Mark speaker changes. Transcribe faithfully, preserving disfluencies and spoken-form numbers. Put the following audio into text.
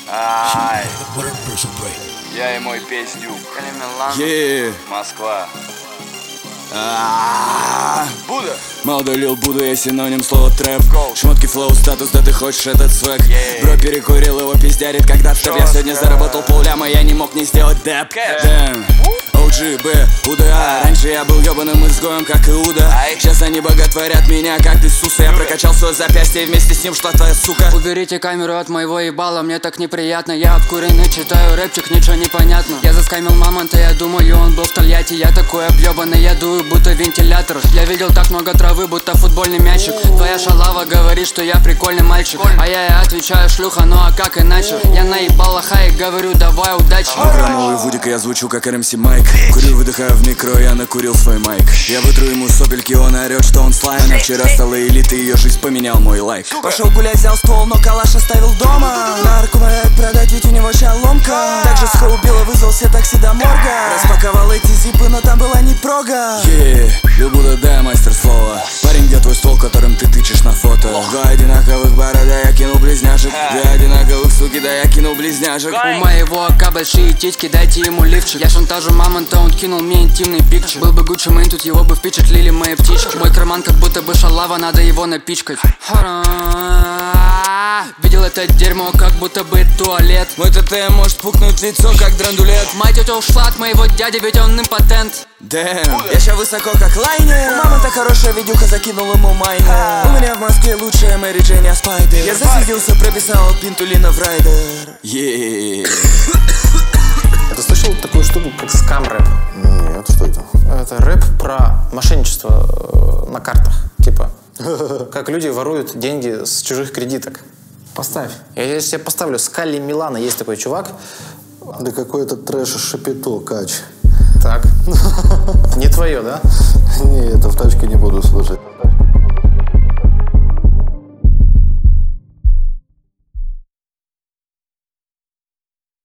Speaker 1: Ай, я и мой пиздюк.
Speaker 2: Yeah.
Speaker 1: Москва.
Speaker 2: А-а-а.
Speaker 1: Будда.
Speaker 2: Молодой Лил Будда, я синоним слова трэп. Шмотки, флоу, статус, да ты хочешь этот свек.
Speaker 1: Yeah.
Speaker 2: Бро перекурил, его пиздярит, когда в топ. Я сегодня заработал полляма, я не мог не сделать деп. Damn. о джи, бэ, УДА. Раньше я был ебаным изгоем, как Иуда. Сейчас они боготворят меня, как Иисуса. Я прокачал свое запястье и вместе с ним шла твоя сука.
Speaker 3: Уберите камеру от моего ебала, мне так неприятно. Я обкуренный, читаю рэпчик, ничего не понятно. Я заскамил мамонта, я думаю, он был в Тольятти. Я такой объебанный, я дую, будто вентилятор. Я видел так много травы, будто футбольный мячик. Твоя шалава говорит, что я прикольный мальчик. А я ей отвечаю, шлюха, ну а как иначе? Я наебал лоха и говорю, давай удачи.
Speaker 2: Новый Вудик, я звучу как эр эм си Майк. Курю, выдыхаю в микро, я накурил свой майк. Я вытру ему сопельки, он орет, что он слайм. А вчера стала элитой, ее жизнь поменял мой лайк.
Speaker 4: Пошел гулять, взял ствол, но калаш оставил дома. Нарку маяк продать, ведь у него ща ломка. Также ска убила, вызвал все такси до морга. Распаковал эти зипы, но там была не прога.
Speaker 2: Yeah, Лил Будда, да, мастер слова. Парень, где твой стол, которым ты тычешь на фото? Два одинаковых бара, да я кинул близняшек. Две одинаковых суки, да я кинул близняшек.
Speaker 3: У моего ака большие титьки, дайте ему лифчик. Я шантажу мамонта, он кинул мне интимный пикчер. Был бы Гуччи Мэйн, тут его бы впечатлили мои птички. Мой карман как будто бы шалава, надо его напичкать. Видел это дерьмо, как будто бы туалет.
Speaker 2: Мой ТТ может пукнуть лицо, как драндулет.
Speaker 3: Моя тетя ушла от моего дяди, ведь он импотент.
Speaker 2: Damn.
Speaker 4: Я ща высоко, как лайнер. У мамонта хорошая видюха, закинул ему майнер. У меня в Москве лучшая Мэри Джейн, я спайдер. Я засиделся, прописал Пинтулина в райдер.
Speaker 2: Yeah.
Speaker 5: Ты слышал такую штуку, как скам-рэп?
Speaker 6: Нет, что это?
Speaker 5: Это рэп про мошенничество э, на картах. Типа, как люди воруют деньги с чужих кредиток. Поставь. Я тебе поставлю. Скалли Милана, есть такой чувак.
Speaker 6: Да какой-то трэш шапито, кач.
Speaker 5: Так. Не твое, да?
Speaker 6: Не, это в тачке не буду слушать.